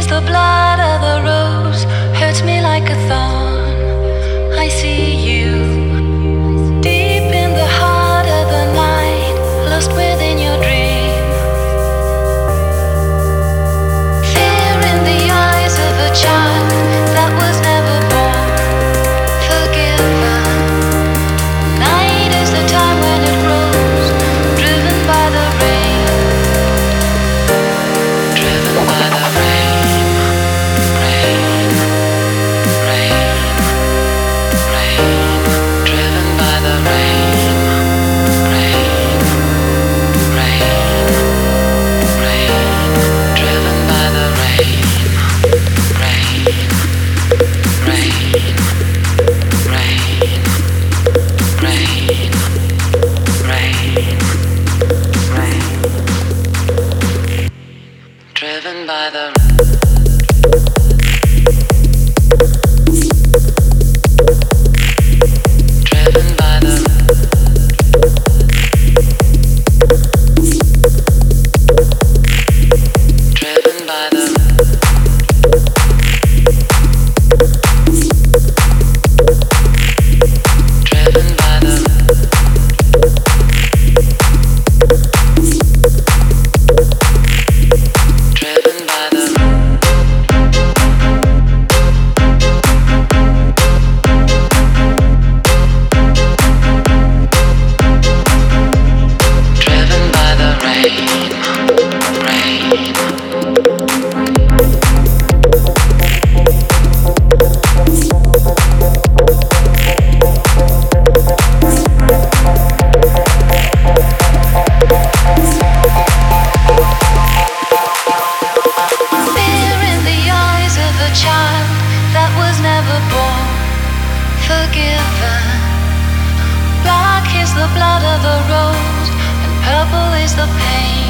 the blood of the rose, hurts me like a thorn. I see you deep in the heart of the night, lost within your dream. Fear in the eyes of a child that was never born, forgiven. Night is the time when it grows, driven by the rain, driven by the rain, rain, rain, rain, driven by the rain, rain, rain, rain, driven by the rain, rain, rain, rain, rain, rain, rain, driven by the driven by the driven by the driven by the driven by the driven by the rain, rain. Fear in the eyes of a child that was never born, forgiven. Black is the blood of the rose, and purple is the pain.